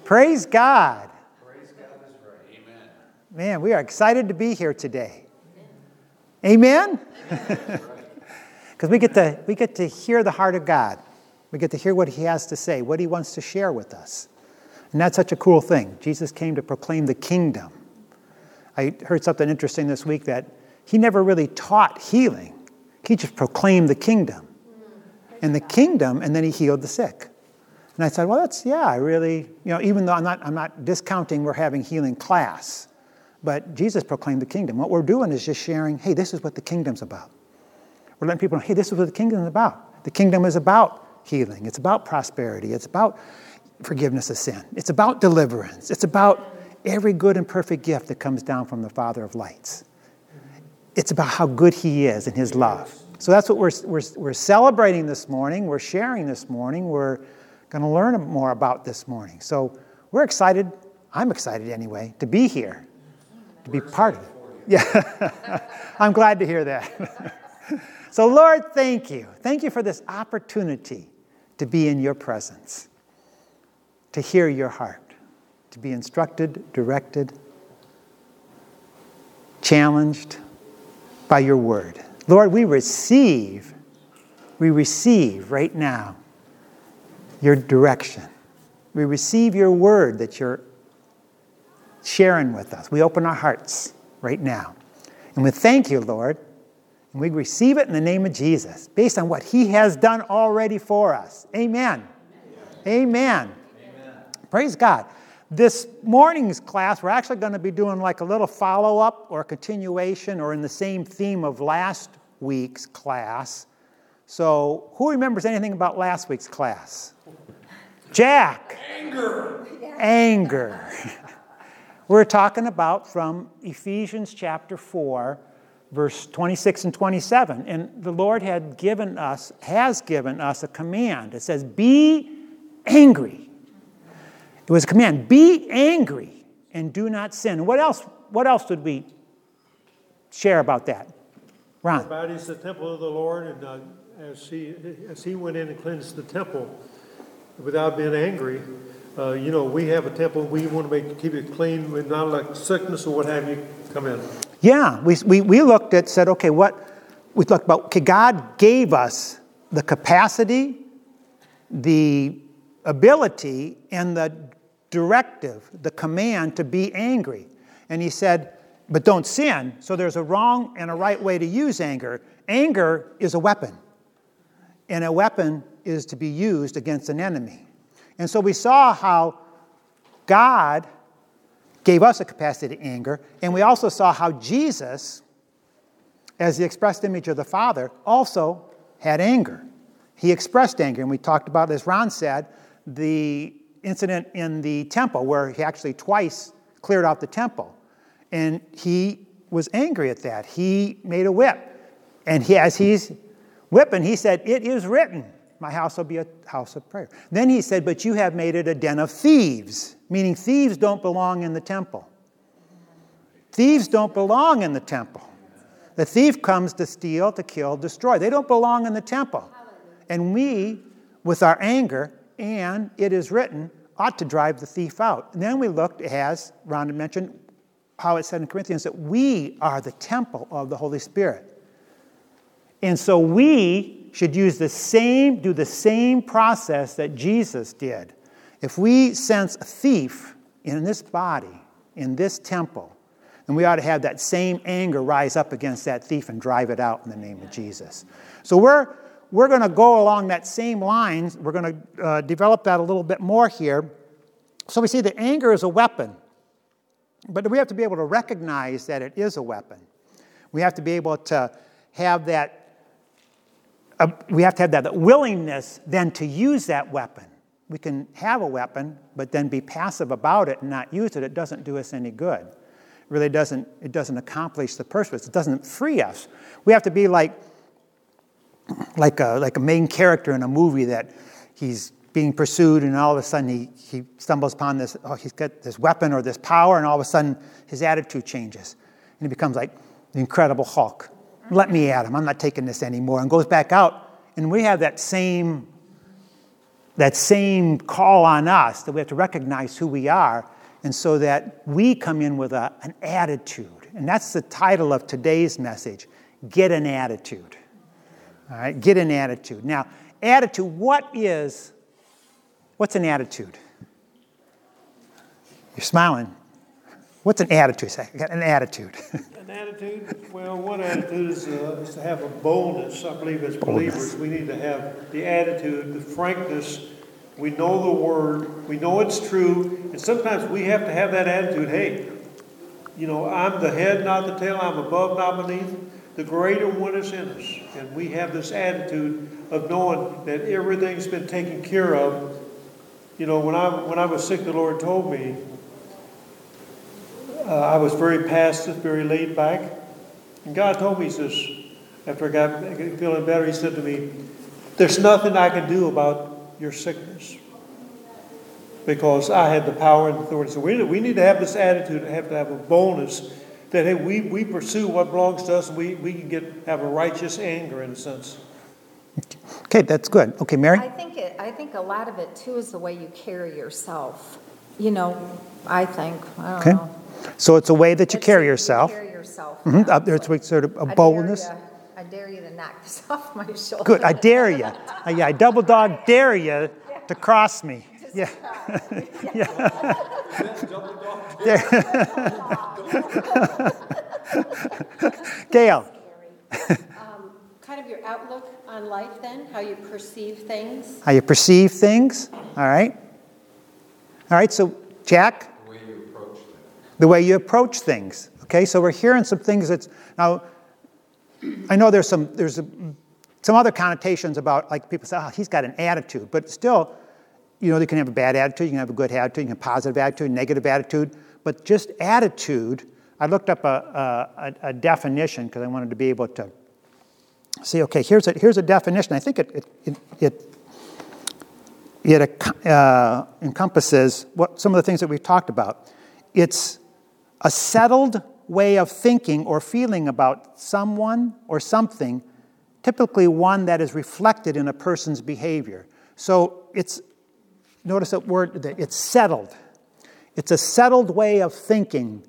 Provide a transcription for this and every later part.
Praise God. Praise God is right. Amen. Man, we are excited to be here today. Amen? Because we get to hear the heart of God. We get to hear what he has to say, what he wants to share with us. And that's such a cool thing. Jesus came to proclaim the kingdom. I heard something interesting this week that he never really taught healing. He just proclaimed the kingdom. And the kingdom, and then he healed the sick. And I said, well, I really, even though I'm not discounting we're having healing class, but Jesus proclaimed the kingdom. What we're doing is just sharing, hey, this is what the kingdom's about. We're letting people know, hey, this is what the kingdom is about. The kingdom is about healing. It's about prosperity. It's about forgiveness of sin. It's about deliverance. It's about every good and perfect gift that comes down from the Father of lights. It's about how good he is and his love. So that's what we're celebrating this morning. We're sharing this morning. We're going to learn more about this morning. So we're excited. I'm excited anyway to be here, to be part of it. Yeah, I'm glad to hear that. So Lord, thank you. Thank you for this opportunity to be in your presence, to hear your heart, to be instructed, directed, challenged by your word. Lord, we receive right now your direction. We receive your word that you're sharing with us. We open our hearts right now. And we thank you, Lord, and we receive it in the name of Jesus, based on what he has done already for us. Amen. Amen. Amen. Praise God. This morning's class, we're actually going to be doing like a little follow-up or a continuation or in the same theme of last week's class. So who remembers anything about last week's class? Jack. Anger. We're talking about from Ephesians chapter 4, verse 26 and 27. And the Lord has given us a command. It says, be angry. It was a command, be angry and do not sin. What else did we share about that? Ron? Our body is the temple of the Lord, and as he went in and cleansed the temple without being angry, we have a temple. We want to keep it clean, with not like sickness or what have you come in. Yeah, we said, okay, we talked about, okay, God gave us the capacity, the ability, and the directive, the command to be angry. And he said, but don't sin. So there's a wrong and a right way to use anger. Anger is a weapon. And a weapon is to be used against an enemy. And so we saw how God gave us a capacity to anger. And we also saw how Jesus, as the expressed image of the Father, also had anger. He expressed anger. And we talked about, as Ron said, the incident in the temple where he actually twice cleared out the temple. And he was angry at that. He made a whip. And as he's whipping, he said, it is written, my house will be a house of prayer. Then he said, but you have made it a den of thieves, meaning thieves don't belong in the temple. Thieves don't belong in the temple. The thief comes to steal, to kill, destroy. They don't belong in the temple. And we, with our anger, and it is written, ought to drive the thief out. And then we looked, as Ron had mentioned, how it said in Corinthians that we are the temple of the Holy Spirit. And so we should do the same process that Jesus did. If we sense a thief in this body, in this temple, then we ought to have that same anger rise up against that thief and drive it out in the name of Jesus. So we're going to go along that same lines. We're going to develop that a little bit more here. So we see that anger is a weapon. But we have to be able to recognize that it is a weapon. We have to be able to have that willingness then to use that weapon. We can have a weapon, but then be passive about it and not use it. It doesn't do us any good. It really doesn't accomplish the purpose. It doesn't free us. We have to be like a main character in a movie that he's being pursued, and all of a sudden he stumbles upon this, he's got this weapon or this power, and all of a sudden his attitude changes. And he becomes like the Incredible Hulk. Let me at him. I'm not taking this anymore. And goes back out. And we have that same that same call on us, that we have to recognize who we are, and so that we come in with an attitude. And that's the title of today's message, Get an Attitude. All right, get an attitude. Now, attitude, what's an attitude? You're smiling. What's an attitude? Say, I got an attitude. An attitude? Well, one attitude is to have a boldness. I believe as believers we need to have the attitude, the frankness. We know the Word. We know it's true. And sometimes we have to have that attitude. Hey, I'm the head, not the tail. I'm above, not beneath. The greater one is in us. And we have this attitude of knowing that everything's been taken care of. When I was sick, the Lord told me, I was very passive, very laid back. And God told me, He says, after I got feeling better, He said to me, there's nothing I can do about your sickness. Because I had the power and authority. So we need to have this attitude, have to have a boldness that, hey, we pursue what belongs to us, and we can have a righteous anger in a sense. Okay, that's good. Okay, Mary? I think a lot of it, too, is the way you carry yourself. I don't know. So it's a way that you carry yourself. Carry yourself. Mm-hmm. There's sort of a boldness. I dare you to knock this off my shoulder. Good. I dare you. I double dog dare you to cross me. Yeah. Yeah. Gail. Kind of your outlook on life then, how you perceive things. How you perceive things. All right. All right. So, Jack. The way you approach things. Okay, so we're hearing some things that's now. I know there's some other connotations about, like, people say, he's got an attitude, but still, they can have a bad attitude, you can have a good attitude, you can have a positive attitude, negative attitude, but just attitude. I looked up a definition because I wanted to be able to see. Okay, here's a definition. I think it encompasses some of the things that we've talked about. It's a settled way of thinking or feeling about someone or something, typically one that is reflected in a person's behavior. So notice that word, it's settled. It's a settled way of thinking.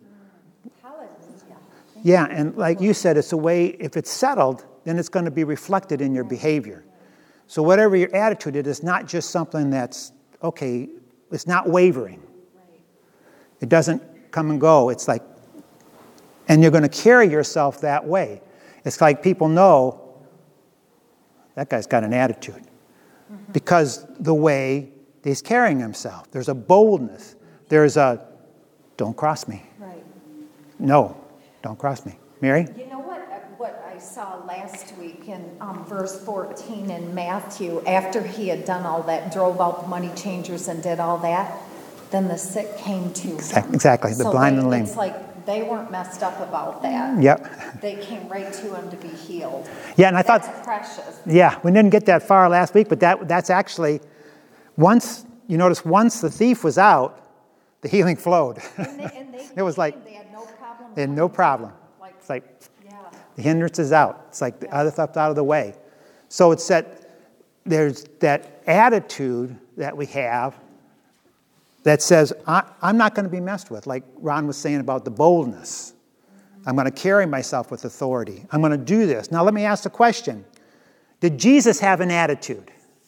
Yeah, and like you said, it's a way, if it's settled, then it's going to be reflected in your behavior. So whatever your attitude is, it's not just something that's, okay, it's not wavering. It doesn't come and go. It's like, and you're going to carry yourself that way. It's like people know that guy's got an attitude because the way he's carrying himself. There's a boldness. There's a, don't cross me. Right. No, don't cross me. Mary? You know what I saw last week in verse 14 in Matthew, after he had done all that, drove out the money changers and did all that, then the sick came to him. Exactly, the blind and lame. It's like they weren't messed up about that. Yep. They came right to him to be healed. Yeah, and I That's thought precious. Yeah, we didn't get that far last week, but that's actually once the thief was out, the healing flowed. And It was like they had no problem. they had no problem. It's like yeah. the hindrance is out. It's like the other stuff's out of the way. So it's that there's that attitude that we have that says, I'm not going to be messed with, like Ron was saying about the boldness. I'm going to carry myself with authority. I'm going to do this. Now let me ask the question. Did Jesus have an attitude?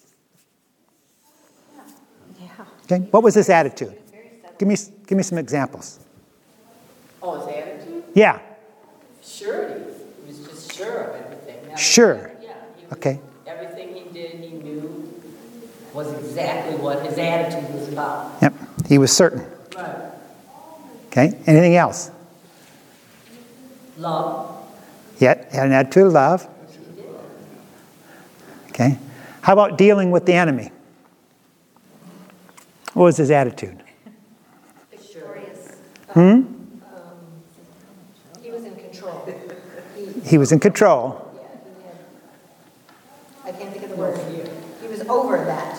Yeah. Okay. What was his attitude? Give me some examples. Oh, his attitude? Yeah. Surety. He was just sure of everything. Sure. Yeah. Okay. Everything he did, he knew was exactly what his attitude was about. Yep. He was certain. Right. Okay. Anything else? Love. Yet had an attitude of love. Okay. How about dealing with the enemy? What was his attitude? Victorious. He was in control. He was in control. I can't think of the word. He was over that.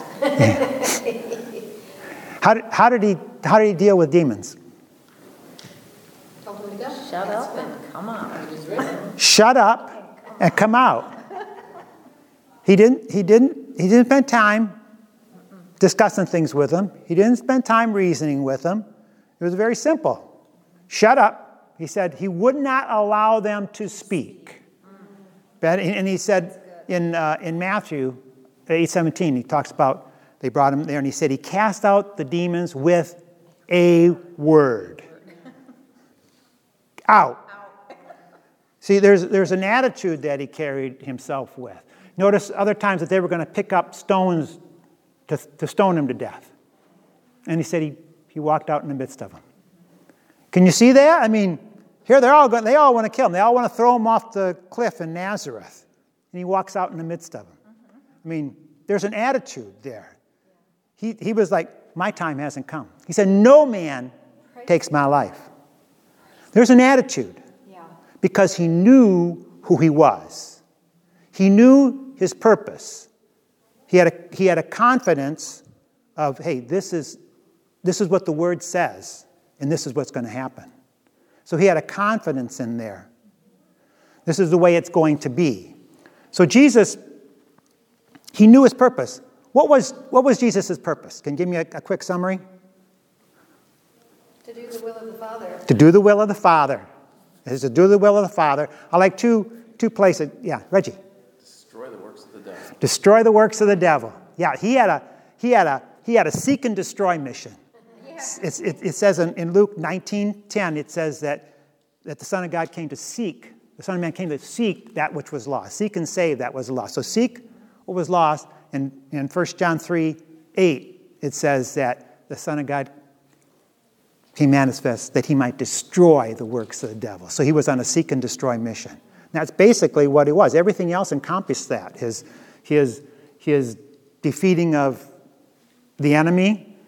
How did he deal with demons? Told him to go. Shut up and come on. It was written. Shut up and come out. He didn't spend time. discussing things with them. He didn't spend time reasoning with them. It was very simple. Shut up. He said he would not allow them to speak. And he said in Matthew 8:17, he talks about, they brought him there, and he said he cast out the demons with a word. Out. See, there's an attitude that he carried himself with. Notice other times that they were going to pick up stones to stone him to death. And he said he walked out in the midst of them. Can you see that? I mean, here they all want to kill him. They all want to throw him off the cliff in Nazareth. And he walks out in the midst of them. I mean, there's an attitude there. He was like, my time hasn't come. He said, no man takes my life. There's an attitude. Because he knew who he was. He knew his purpose. He had a confidence of, hey, this is what the Word says, and this is what's going to happen. So he had a confidence in there. This is the way it's going to be. So Jesus, he knew his purpose. What was Jesus' purpose? Can you give me a quick summary? To do the will of the Father. To do the will of the Father. It is to do the will of the Father. I like two places. Yeah, Reggie. Destroy the works of the devil. Destroy the works of the devil. Yeah, he had a seek and destroy mission. Yeah. It says in Luke 19:10, it says that the Son of God came to seek. The Son of Man came to seek that which was lost. Seek and save that was lost. So seek what was lost. And in 1 John 3:8, it says that the Son of God he manifests that he might destroy the works of the devil. So he was on a seek and destroy mission. And that's basically what he was. Everything else encompassed that. His defeating of the enemy,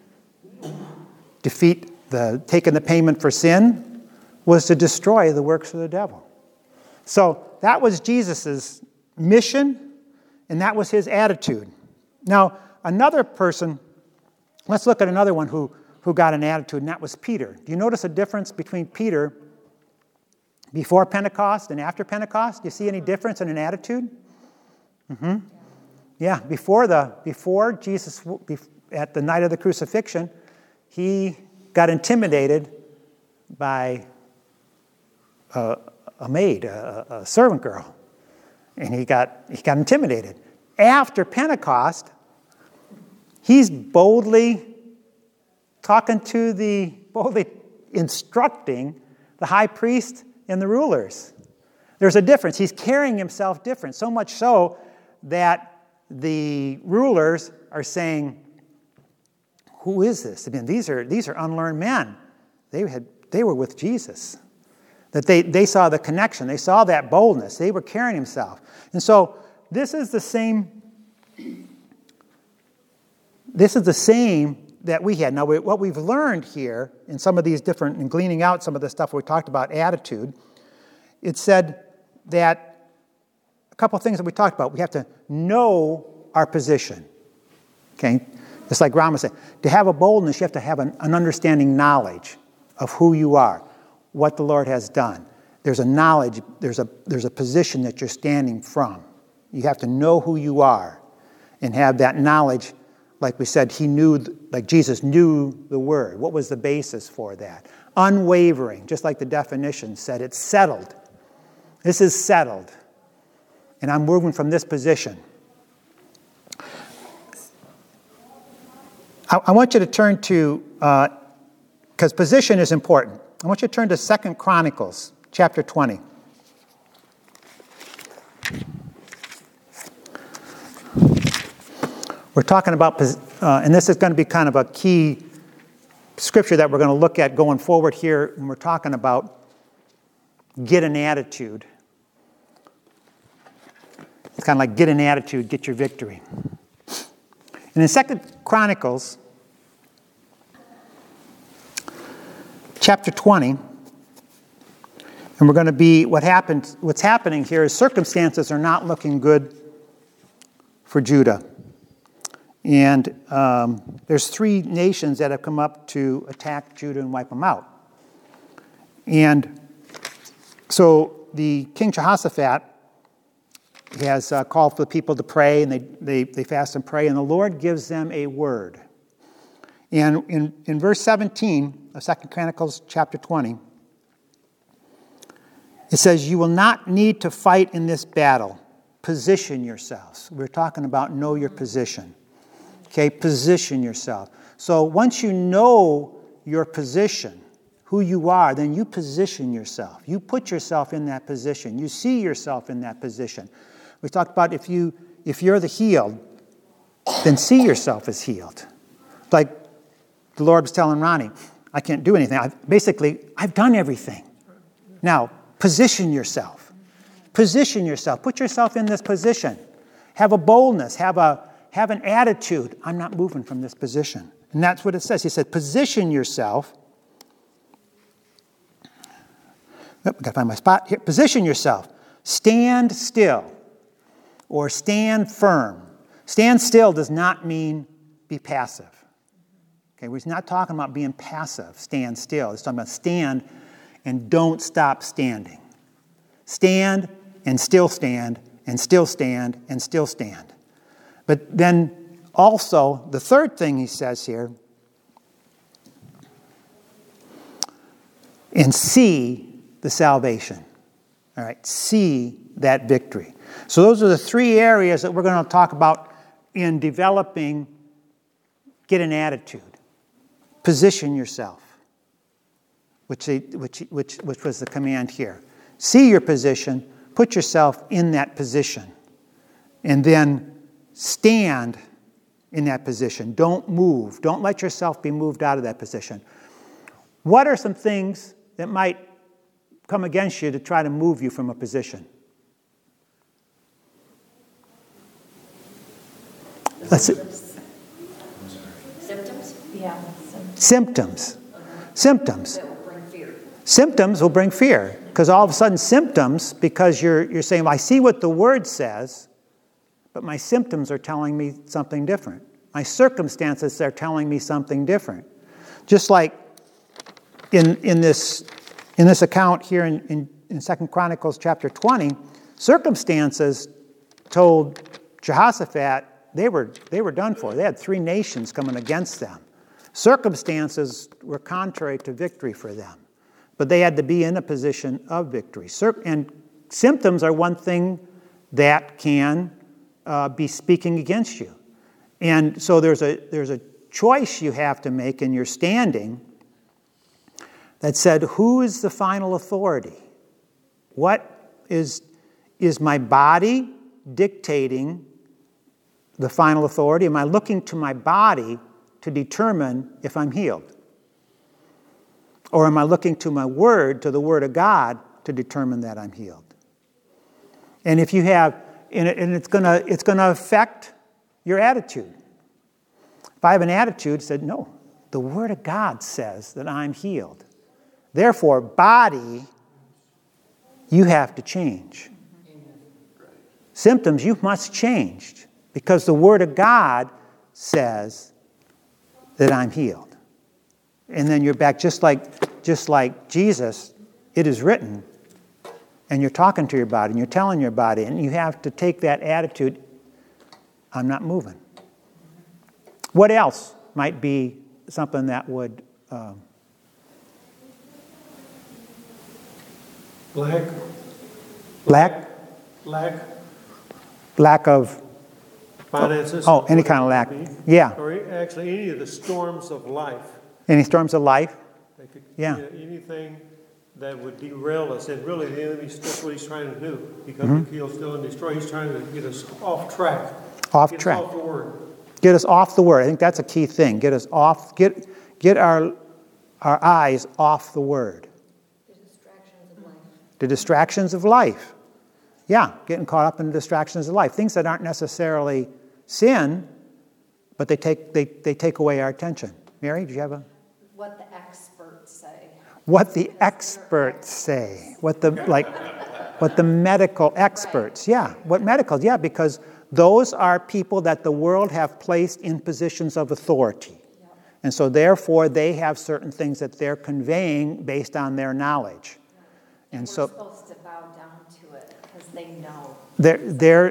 taking the payment for sin, was to destroy the works of the devil. So that was Jesus' mission, and that was his attitude. Now, another person, let's look at another one who got an attitude, and that was Peter. Do you notice a difference between Peter before Pentecost and after Pentecost? Do you see any difference in an attitude? Mm-hmm. Yeah, before Jesus, at the night of the crucifixion, he got intimidated by a maid, a servant girl, and he got intimidated. After Pentecost, he's boldly instructing the high priest and the rulers. There's a difference. He's carrying himself different, so much so that the rulers are saying, who is this? I mean, these are unlearned men. They were with Jesus. That they saw the connection. They saw that boldness. They were carrying himself. And so this is the same that we had. Now, what we've learned here in some of these different, in gleaning out some of the stuff we talked about, attitude, it said that a couple of things that we talked about. We have to know our position. Okay? Just like Rama said, to have a boldness, you have to have an understanding knowledge of who you are, what the Lord has done. There's a knowledge, there's a position that you're standing from. You have to know who you are and have that knowledge. Like we said, Jesus knew the Word. What was the basis for that? Unwavering, just like the definition said, it's settled. This is settled. And I'm moving from this position. I want you to turn to, because position is important. I want you to turn to 2 Chronicles, chapter 20. We're talking about, and this is going to be kind of a key scripture that we're going to look at going forward here, and we're talking about get an attitude. It's kind of like get an attitude, get your victory. And in 2 Chronicles, chapter 20, and we're going to be, what's happening here is circumstances are not looking good for Judah. And there's 3 nations that have come up to attack Judah and wipe them out. And so the King Jehoshaphat called for the people to pray, and they fast and pray, and the Lord gives them a word. And in verse 17 of 2 Chronicles chapter 20, it says, "You will not need to fight in this battle. Position yourselves." We're talking about know your position. Okay, position yourself. So once you know your position, who you are, then you position yourself. You put yourself in that position. You see yourself in that position. We talked about if you're the healed, then see yourself as healed. Like the Lord was telling Ronnie, I can't do anything. I've done everything. Now, position yourself. Position yourself. Put yourself in this position. Have a boldness. Have an attitude. I'm not moving from this position. And that's what it says. He said, position yourself. I've got to find my spot here. Position yourself. Stand still or stand firm. Stand still does not mean be passive. Okay, we're not talking about being passive, stand still. It's talking about stand and don't stop standing. Stand and still stand and still stand and still stand. But then also, the third thing he says here, and see the salvation. All right, see that victory. So those are the three areas that we're going to talk about in developing, get an attitude. Position yourself, which was the command here. See your position, put yourself in that position, and then stand in that position. Don't move. Don't let yourself be moved out of that position. What are some things that might come against you to try to move you from a position? Let's see. Symptoms? Yeah. Symptoms. That will bring fear. Symptoms will bring fear. Because all of a sudden symptoms, because you're saying, well, I see what the Word says, but my symptoms are telling me something different. My circumstances are telling me something different. Just like in this account here in 2 Chronicles chapter 20, circumstances told Jehoshaphat they were done for. They had 3 nations coming against them. Circumstances were contrary to victory for them, but they had to be in a position of victory. And symptoms are one thing that can be speaking against you. And so there's a choice you have to make in your standing that said, who is the final authority? What is my body dictating the final authority? Am I looking to my body to determine if I'm healed? Or am I looking to my word, to the Word of God, to determine that I'm healed? And if you have, and it's going to affect your attitude. If I have an attitude that said, no, the Word of God says that I'm healed. Therefore, body, you have to change. Symptoms, you must change because the Word of God says that I'm healed. And then you're back just like Jesus, it is written, and you're talking to your body, and you're telling your body, and you have to take that attitude, I'm not moving. What else might be something that would... Lack of... Finances. Oh, any kind of lack. Yeah. Or actually any of the storms of life. Any storms of life? Yeah. Anything that would derail us. And really the enemy, that's what he's trying to do. He comes to kill, steal, and destroy. He's trying to get us off track. Off Get track. us off the Word. Get us off the Word. I think that's a key thing. Get us off, get our eyes off the Word. The distractions of life. The distractions of life. Yeah, getting caught up in the distractions of life. Things that aren't necessarily sin, but they take away our attention. Mary, do you have a... What the experts say. What the experts say. What the medical experts. Yeah, what medicals. Yeah, because those are people that the world have placed in positions of authority. Yep. And so therefore they have certain things that they're conveying based on their knowledge. And And we're so supposed to bow down to it because they know. there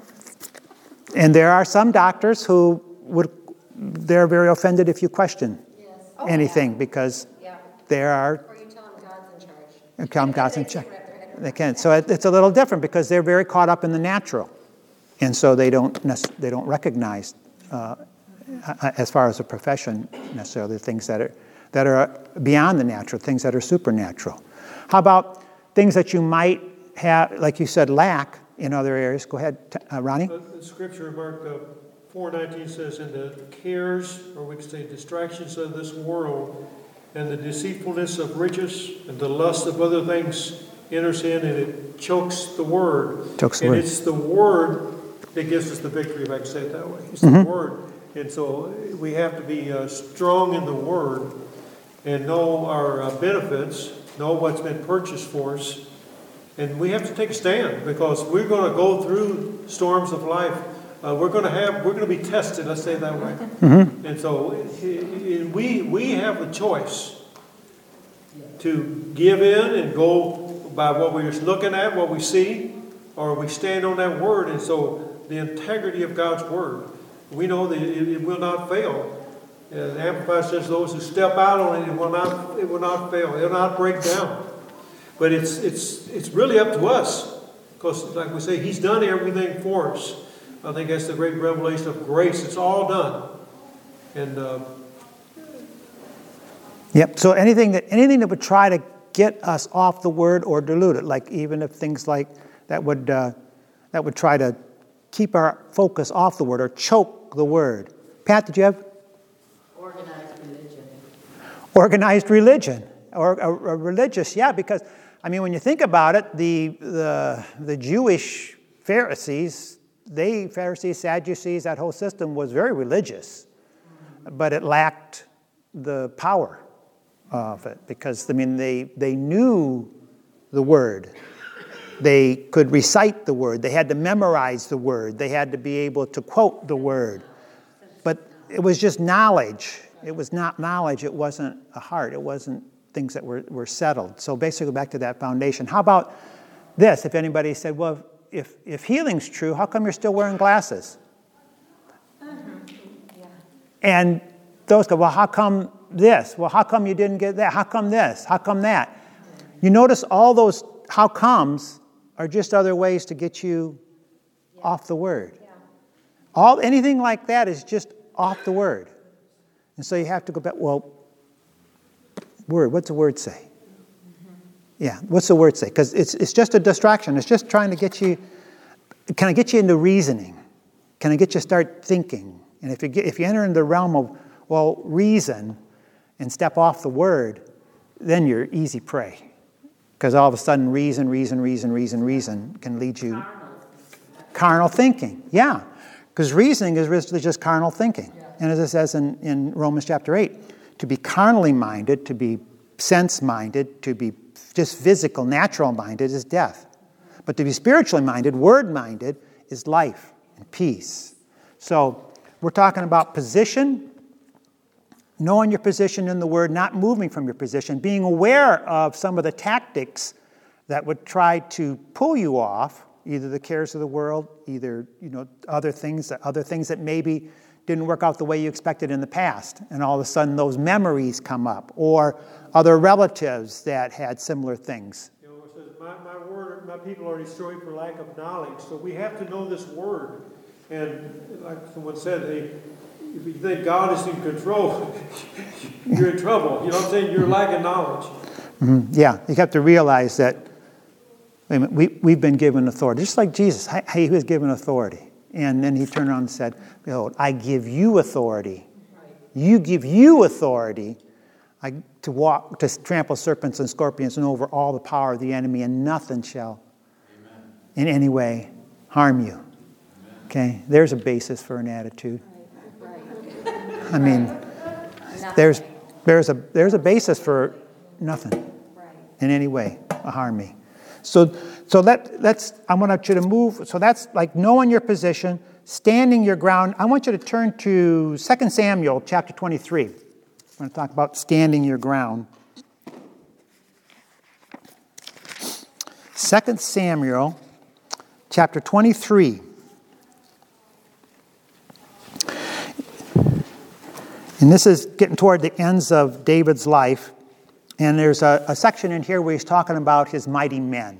are some doctors who they're very offended if you question anything because there are. Or you tell them God's in charge. God's in charge. They can. So it's a little different because they're very caught up in the natural, and so they don't recognize, as far as a profession, necessarily things that are beyond the natural, things that are supernatural. How about things that you might have, like you said, lack in other areas? Go ahead, Ronnie. The scripture, Mark 4:19 says, "In the cares, or we could say distractions of this world, and the deceitfulness of riches, and the lust of other things enters in, and it chokes the word." And it's the word that gives us the victory, if I can say it that way. It's the word. And so we have to be strong in the word and know our benefits, know what's been purchased for us. And we have to take a stand because we're going to go through storms of life. We're going to be tested, let's say it that way. And so we have a choice to give in and go by what we're looking at, what we see, or we stand on that word. And so the integrity of God's word, we know that it will not fail. The Amplified says those who step out on it, it will not fail. It will not break down. But it's really up to us because, like we say, He's done everything for us. I think that's the great revelation of grace. It's all done. And yep. So anything that would try to get us off the word or dilute it, like even if things like that would try to keep our focus off the word or choke the word. Pat, did you have? Organized religion. Organized religion or religious, yeah, because I mean when you think about it, the Jewish Pharisees, Sadducees, that whole system was very religious, but it lacked the power of it because I mean they knew the word. They could recite the word. They had to memorize the word. They had to be able to quote the word. But it was just knowledge. It was not knowledge. It wasn't a heart. It wasn't things that were settled. So basically back to that foundation. How about this? If anybody said, well, if healing's true, how come you're still wearing glasses? And those go, well, how come this? Well, how come you didn't get that? How come this? How come that? You notice all those how comes are just other ways to get you off the word. Anything like that is just off the word. And so you have to go back, well, word, what's the word say? Yeah, what's the word say? Because it's just a distraction. It's just trying to get you, can I get you into reasoning? Can I get you to start thinking? And if you enter into the realm of, well, reason and step off the word, then you're easy prey. Because all of a sudden reason can lead you. Carnal thinking, yeah. Because reasoning is really just carnal thinking. And as it says in Romans chapter 8, to be carnally minded, to be sense-minded, to be just physical, natural-minded is death. But to be spiritually minded, word-minded, is life and peace. So we're talking about position, knowing your position in the word, not moving from your position, being aware of some of the tactics that would try to pull you off, either the cares of the world, either other things that maybe didn't work out the way you expected in the past, and all of a sudden those memories come up, or other relatives that had similar things. It says, my people are destroyed for lack of knowledge. So we have to know this word. And like someone said, if you think God is in control, you're in trouble. You know what I'm saying? You're lacking knowledge. Mm-hmm. Yeah, you have to realize that we've been given authority. Just like Jesus, he was given authority. And then he turned around and said, behold, I give you authority. You give you authority to trample serpents and scorpions and over all the power of the enemy, and nothing shall in any way harm you. Okay, there's a basis for an attitude. I mean, there's a basis for nothing in any way harm me. So I want you to move. So that's like knowing your position, standing your ground. I want you to turn to 2 Samuel chapter 23. I'm going to talk about standing your ground. 2 Samuel chapter 23. And this is getting toward the ends of David's life. And there's a section in here where he's talking about his mighty men.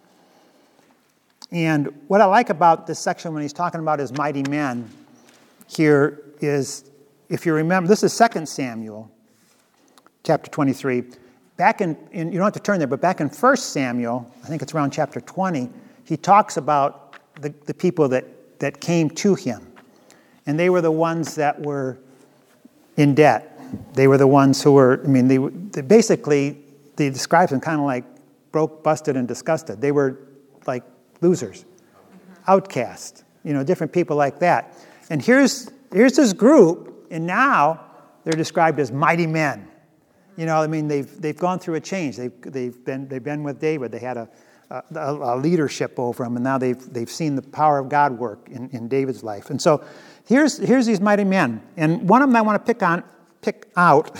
And what I like about this section when he's talking about his mighty men here is, if you remember, this is 2 Samuel, chapter 23. Back in you don't have to turn there, but back in 1 Samuel, I think it's around chapter 20, he talks about the people that came to him. And they were the ones that were in debt. They were the ones who were, they basically, they describe them kind of like broke, busted, and disgusted. They were like losers, outcasts, different people like that. And here's this group, and now they're described as mighty men. They've gone through a change. They've been with David. They had a leadership over them, and now they've seen the power of God work in David's life. And so here's these mighty men, and one of them I want to pick out,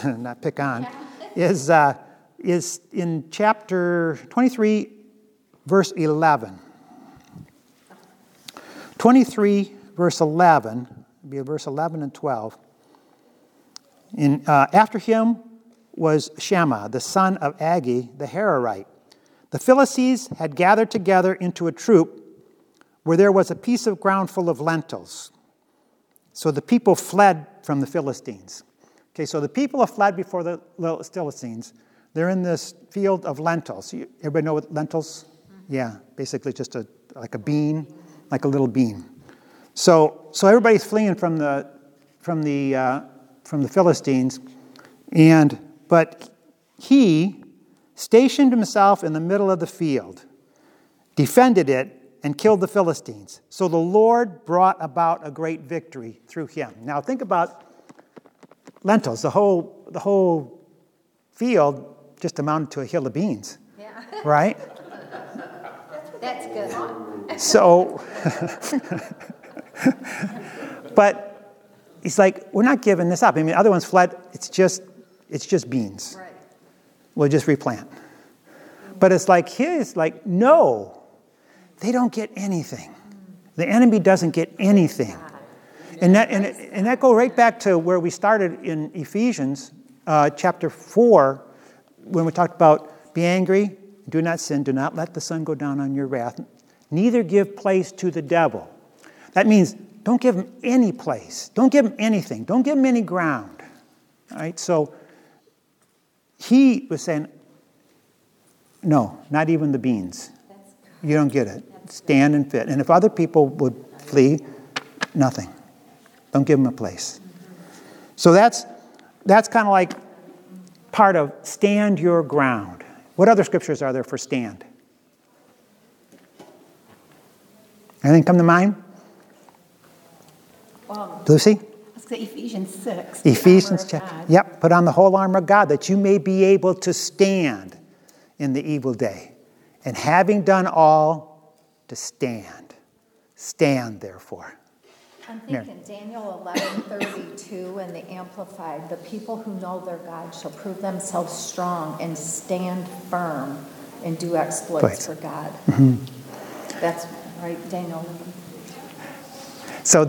is in chapter 23, verse 11. 23, verse 11, it'd be verse 11 and 12. After him was Shammah, the son of Agi, the Hararite. The Philistines had gathered together into a troop where there was a piece of ground full of lentils. So the people fled from the Philistines. Okay, so the people have fled before the Philistines. They're in this field of lentils. Everybody know what lentils? Yeah, basically just like a bean, like a little bean. So everybody's fleeing from the Philistines, but he stationed himself in the middle of the field, defended it, and killed the Philistines. So the Lord brought about a great victory through him. Now think about lentils. The whole field just amounted to a hill of beans, right? That's good. So, but he's like, we're not giving this up. Other ones fled. It's just beans. Right. We'll just replant. But it's like no, they don't get anything. The enemy doesn't get anything. And that goes right back to where we started in Ephesians chapter 4, when we talked about be angry, do not sin, do not let the sun go down on your wrath, neither give place to the devil. That means don't give him any place. Don't give him anything. Don't give him any ground. All right? So he was saying, no, not even the beans. You don't get it. Stand and fit. And if other people would flee, nothing. Don't give them a place. So that's kind of like part of stand your ground. What other scriptures are there for stand? Anything come to mind? Lucy? Let's say Ephesians 6. Ephesians chapter. Yep. Put on the whole armor of God that you may be able to stand in the evil day. And having done all, to stand. Stand, therefore. I'm thinking Daniel 11:32 in the Amplified, the people who know their God shall prove themselves strong and stand firm and do exploits for God. Mm-hmm. That's right, Daniel. So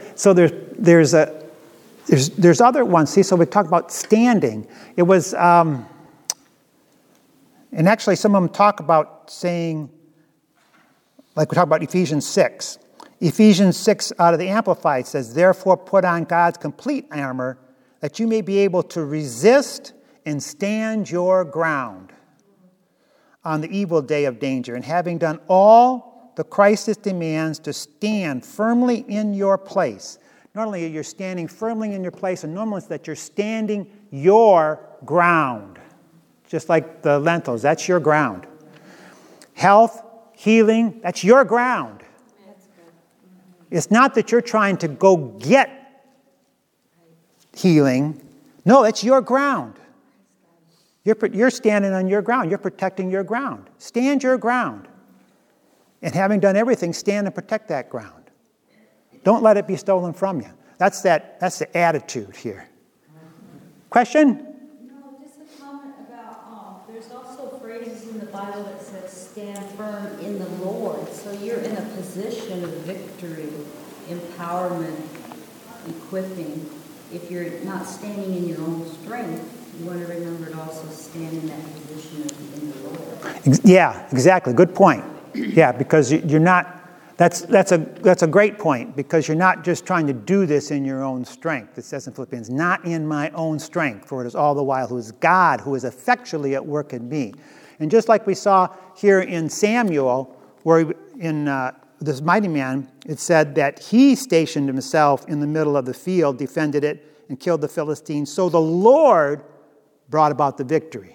there's other ones. See, so we talked about standing. It was, and actually some of them talk about saying, like we talk about Ephesians 6. Ephesians 6 out of the Amplified says, therefore put on God's complete armor that you may be able to resist and stand your ground on the evil day of danger. And having done all the crisis demands, to stand firmly in your place. Not only are you standing firmly in your place, and normally it's that you're standing your ground. Just like the lentils, that's your ground. Health, healing, that's your ground. It's not that you're trying to go get healing. No, it's your ground. You're standing on your ground. You're protecting your ground. Stand your ground. And having done everything, stand and protect that ground. Don't let it be stolen from you. That's the attitude here. Question? No, just a comment about There's also phrases in the Bible that says stand firm in the Lord. So you're in a position of victory, empowerment, equipping. If you're not standing in your own strength, you want to remember to also stand in that position of in the Lord. Yeah, exactly. Good point. Yeah, because you're not, that's a great point, because you're not just trying to do this in your own strength. It says in Philippians, not in my own strength, for it is all the while who is God, who is effectually at work in me. And just like we saw here in Samuel, where in this mighty man, it said that he stationed himself in the middle of the field, defended it, and killed the Philistines. So the Lord brought about the victory.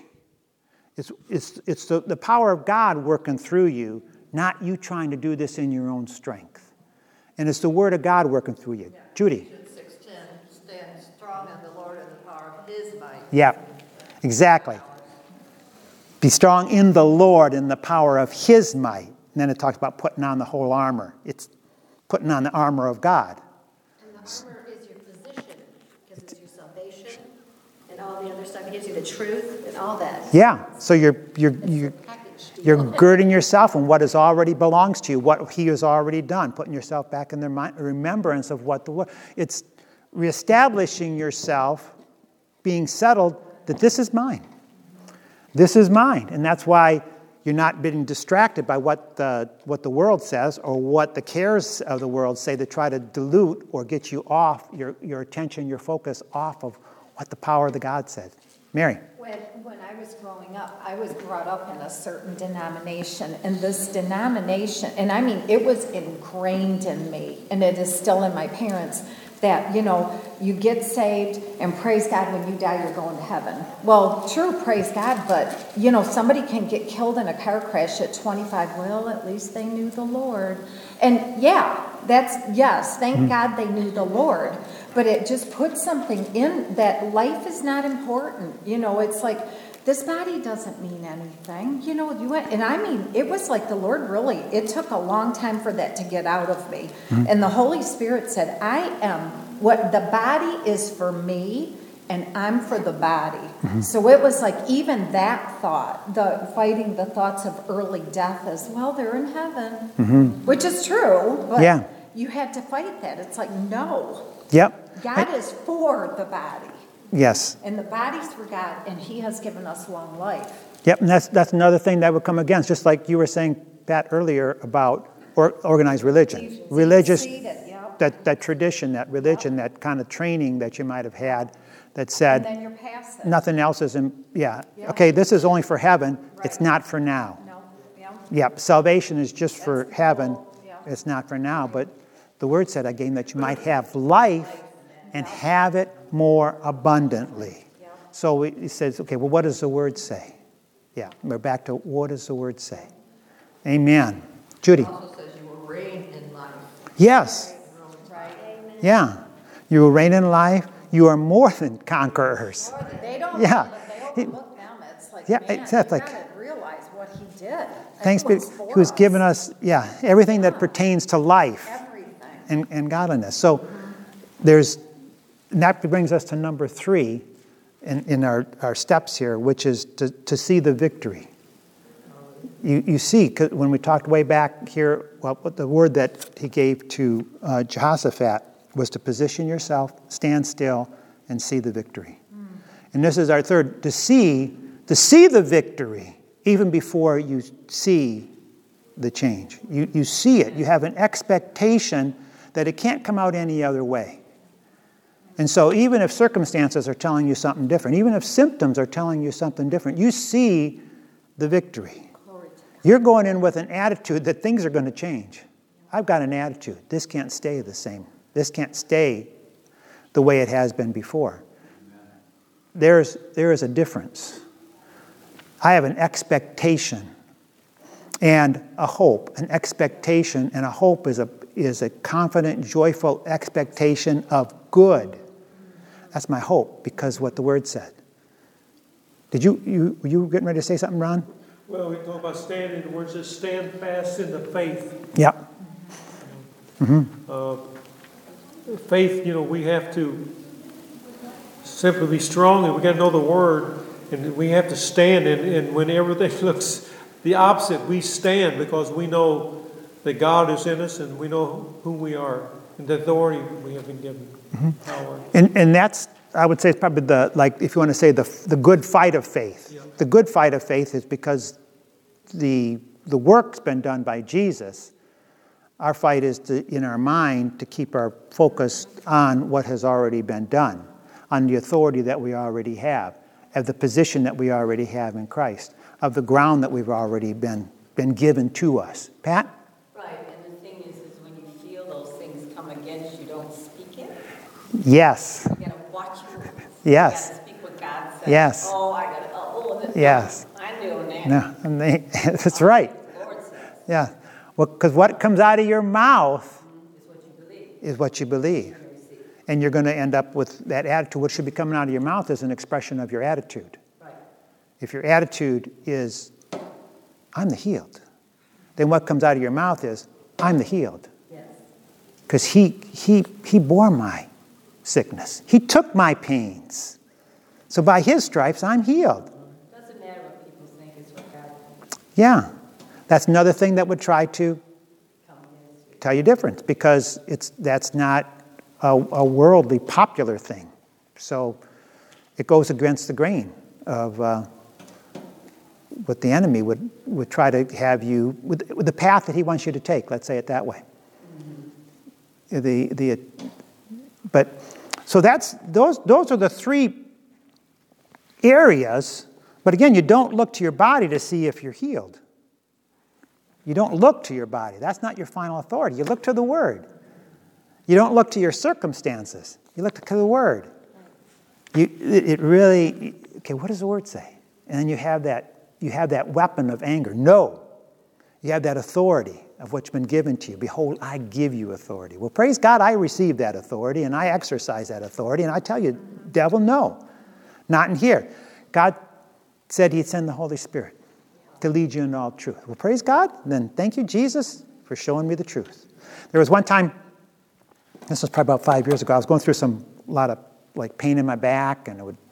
It's the power of God working through you, not you trying to do this in your own strength. And it's the Word of God working through you. Yeah. Judy. 6:10, stand strong in the Lord and the power of His might. Yeah, exactly. Be strong in the Lord and the power of His might. And then it talks about putting on the whole armor. It's putting on the armor of God. And the armor is your position, because it's your salvation and all the other stuff. It gives you the truth and all that. Yeah, so you're girding yourself on what has already belongs to you, what He has already done, putting yourself back in the remembrance of what the Word. It's reestablishing yourself, being settled that this is mine. This is mine, and that's why you're not being distracted by what the world says or what the cares of the world say to try to dilute or get you off your attention, your focus off of what the power of the God said. Mary. When I was growing up, I was brought up in a certain denomination, and this denomination, and I mean, it was ingrained in me, and it is still in my parents, that, you get saved, and praise God, when you die, you're going to heaven. Well, true, praise God, but, somebody can get killed in a car crash at 25. Well, at least they knew the Lord. And yeah, thank God they knew the Lord. But it just puts something in that life is not important. It's like, this body doesn't mean anything. And I mean, it was like the Lord really, it took a long time for that to get out of me. Mm-hmm. And the Holy Spirit said, what the body is for me, and I'm for the body. Mm-hmm. So it was like even that thought, fighting the thoughts of early death as well, they're in heaven, mm-hmm. which is true, but you had to fight that. It's like, no. Yep. God is for the body. Yes. And the body's for God, and He has given us long life. Yep, and that's another thing that would come against, just like you were saying, Pat, earlier about organized religion. Religious, that tradition, that religion, that kind of training that you might have had that said, and then you're past it. Nothing else is, okay, this is only for heaven, it's not for now. No. Yep, salvation is just for heaven, it's not for now, but the Word said again that you might have life and have it more abundantly. So he says, okay, well, what does the Word say? Yeah, we're back to what does the Word say? Amen. Judy. It also says you will reign in life. Yes. Right. Yeah. You will reign in life. You are more than conquerors. They don't. Yeah. They overlook them. It's like, man, you gotta realize what He did. Thanks be. He was giving us, everything that pertains to life. Everything. And godliness. So that brings us to number 3 in our steps here, which is to see the victory. You see, when we talked way back here, the word that he gave to Jehoshaphat was to position yourself, stand still, and see the victory. And this is our third, to see the victory even before you see the change. You see it. You have an expectation that it can't come out any other way. And so even if circumstances are telling you something different, even if symptoms are telling you something different, you see the victory. You're going in with an attitude that things are going to change. I've got an attitude. This can't stay the same. This can't stay the way it has been before. There is a difference. I have an expectation and a hope. An expectation and a hope is a confident, joyful expectation of good. That's my hope, because what the Word said. Were you getting ready to say something, Ron? Well, we talk about standing. The Word says, stand fast in the faith. Yep. Mm-hmm. Faith, we have to simply be strong, and we got to know the Word. And we have to stand, and when everything looks the opposite, we stand because we know that God is in us and we know who we are and the authority we have been given. Power. And that's, I would say, it's probably if you want to say the good fight of faith. Yeah. The good fight of faith is because the work's been done by Jesus. Our fight is in our mind to keep our focus on what has already been done, on the authority that we already have, of the position that we already have in Christ, of the ground that we've already been given to us. Pat? Right, and the thing is when you feel those things come against you, don't speak it. Yes. You gotta watch your words. Yes. You gotta speak what God says. Yes. Yes. I'm doing that. No, that's right. The Lord says. Yeah. Well, because what comes out of your mouth Is what you believe. is what you believe. And you're going to end up with that attitude. What should be coming out of your mouth is an expression of your attitude. Right. If your attitude is, I'm the healed, then what comes out of your mouth is, I'm the healed. Yes. Because he bore my sickness. He took my pains. So by his stripes, I'm healed. Doesn't matter what people think, it's what God thinks. Yeah. That's another thing that would try to tell you different, because that's not a worldly popular thing. So it goes against the grain of what the enemy would try to have you, with the path that he wants you to take, let's say it that way. So those are the three areas, but again, you don't look to your body to see if you're healed. You don't look to your body. That's not your final authority. You look to the Word. You don't look to your circumstances. You look to the Word. It really, okay, what does the Word say? And then you have that weapon of anger. No. You have that authority of what's been given to you. Behold, I give you authority. Well, praise God, I received that authority, and I exercise that authority, and I tell you, devil, no. Not in here. God said he'd send the Holy Spirit to lead you into all truth. Well, praise God. Then thank you, Jesus, for showing me the truth. There was one time, this was probably about 5 years ago, I was going through a lot of pain in my back, and it would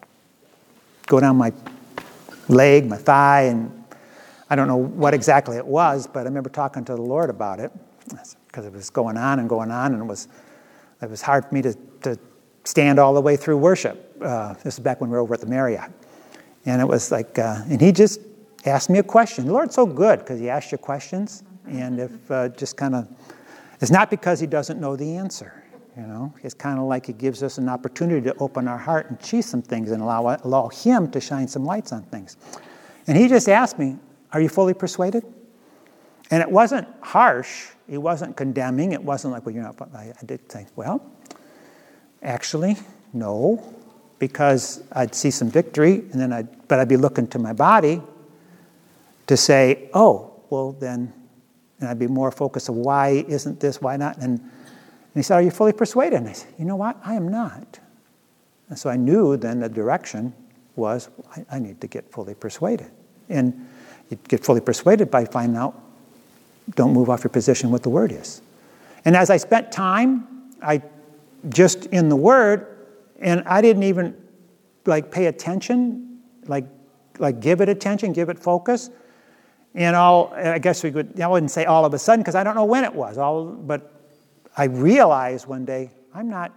go down my leg, my thigh, and I don't know what exactly it was, but I remember talking to the Lord about it because it was going on, and it was hard for me to stand all the way through worship. This is back when we were over at the Marriott. And it was and he just asked me a question. The Lord's so good because he asks you questions, and if just kind of, it's not because he doesn't know the answer. It's kind of like he gives us an opportunity to open our heart and see some things and allow him to shine some lights on things. And he just asked me, are you fully persuaded? And it wasn't harsh. He wasn't condemning. It wasn't like, well, you're not. I did say, well, actually, no, because I'd see some victory, and then I'd be looking to my body to say, oh, well then, and I'd be more focused on why isn't this, why not? And he said, are you fully persuaded? And I said, you know what? I am not. And so I knew then the direction was, I need to get fully persuaded. And you get fully persuaded by finding out, don't move off your position what the Word is. And as I spent time, I just in the Word, and I didn't even pay attention, give it attention, give it focus. And I wouldn't say all of a sudden, because I don't know when it was, but I realized one day, I'm not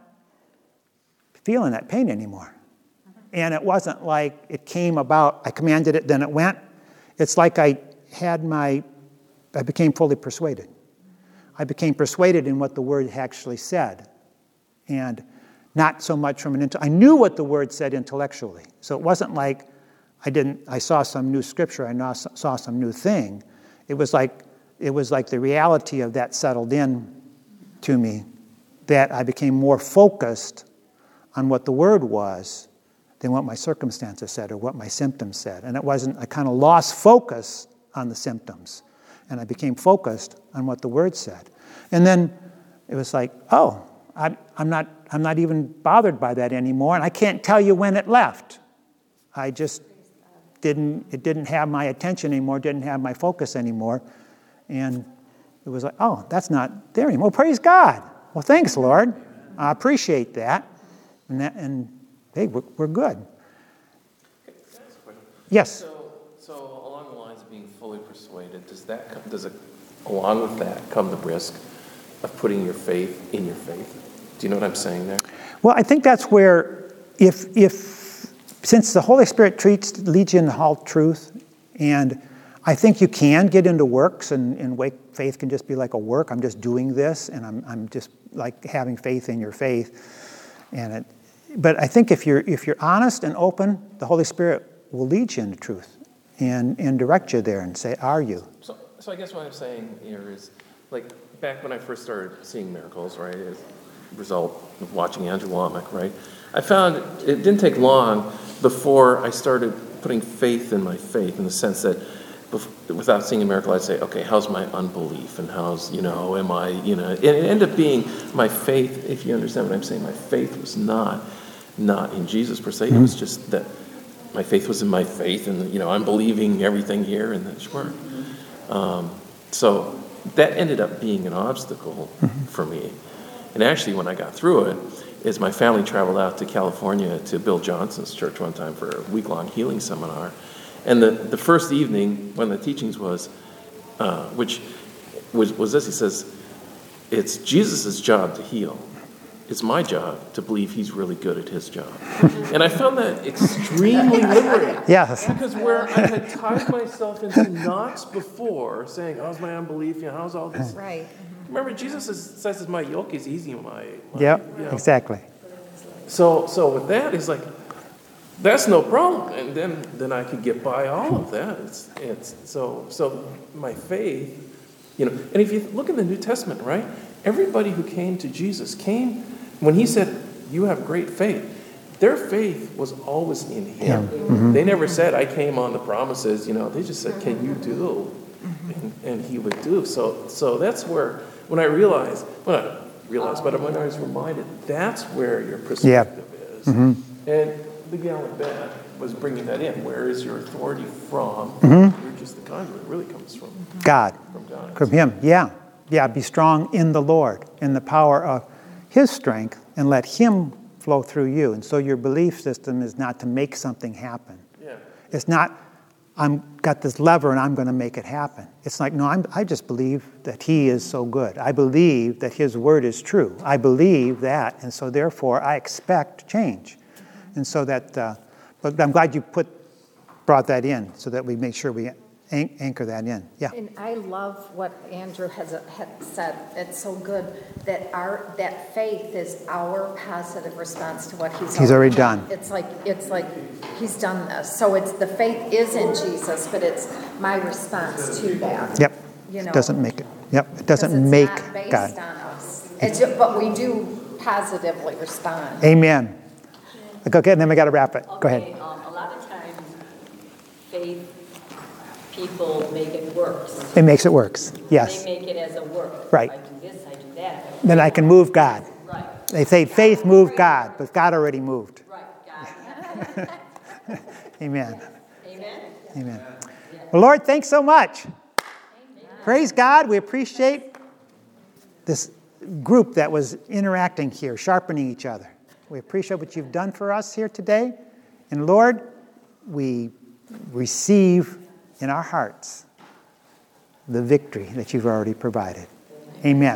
feeling that pain anymore. And it wasn't like it came about, I commanded it, then it went. It's like I became fully persuaded. I became persuaded in what the Word actually said. And not so much from I knew what the Word said intellectually. So it wasn't like I saw some new scripture, I saw some new thing. It was like the reality of that settled in to me, that I became more focused on what the Word was than what my circumstances said or what my symptoms said. And I kind of lost focus on the symptoms, and I became focused on what the Word said. And then it was like, oh, I'm not even bothered by that anymore, and I can't tell you when it left. I just didn't have my attention anymore, didn't have my focus anymore, and it was like, oh, that's not there anymore. Well, praise God. Well, thanks, Lord. I appreciate that. And hey, we're good. That's a question. Yes. So along the lines of being fully persuaded, does it, along with that, come the risk of putting your faith in your faith? Do you know what I'm saying there? Well, I think that's where, since the Holy Spirit leads you into all truth, and I think you can get into works, and faith can just be like a work. I'm just doing this, and I'm just like having faith in your faith. But I think if you're honest and open, the Holy Spirit will lead you into truth and direct you there and say, "Are you?" So I guess what I'm saying here is, like, back when I first started seeing miracles, right, as a result of watching Andrew Wommack, right, I found it didn't take long before I started putting faith in my faith, in the sense that without seeing a miracle, I'd say, okay, how's my unbelief, and how's, am I, and it ended up being my faith. If you understand what I'm saying, my faith was not in Jesus per se. It was just that my faith was in my faith, and I'm believing everything here in this word. So that ended up being an obstacle for me. And actually, when I got through it, is my family traveled out to California to Bill Johnson's church one time for a week-long healing seminar. And the first evening, when the teachings was, which was this, he says, it's Jesus' job to heal. It's my job to believe he's really good at his job. And I found that extremely liberating. Yes. Because where I had tied myself into knots before, saying, how's my unbelief, how's all this? Right. Remember, Jesus says my yoke is easy, Exactly. So with that, it's like, that's no problem, and then I could get by all of that. It's so my faith, and if you look in the New Testament, right, everybody who came to Jesus came when he said, "You have great faith." Their faith was always in him. Mm-hmm. They never said, "I came on the promises." They just said, "Can you do?" And he would do. So that's where when I realized, but when I was reminded, that's where your perspective is, and the gal in bed was bringing that in. Where is your authority from? You're just the conduit. It really comes from God. From God. From him. Yeah. Be strong in the Lord, in the power of his strength, and let him flow through you. And so your belief system is not to make something happen. Yeah. It's not, I'm got this lever and I'm going to make it happen. It's like, no, I just believe that he is so good. I believe that his word is true. I believe that, and so therefore I expect change. And so that, but I'm glad you brought that in so that we make sure we anchor that in. Yeah. And I love what Andrew had said. It's so good that that faith is our positive response to what he's already done. It's like he's done this. So it's the faith is in Jesus, but it's my response to that. Yep. It doesn't make it. Yep. It doesn't make not based God. on us. But we do positively respond. Amen. Okay, and then we got to wrap it. Go ahead. A lot of times, faith people make it works. It makes it works. Yes. They make it as a work. Right. I do this, I do that. Then I can move God. Right. They say faith moved God, but God already moved. Right. God. Amen. Amen. Amen. Well, Lord, thanks so much. Praise God. We appreciate this group that was interacting here, sharpening each other. We appreciate what you've done for us here today. And Lord, we receive in our hearts the victory that you've already provided. Amen.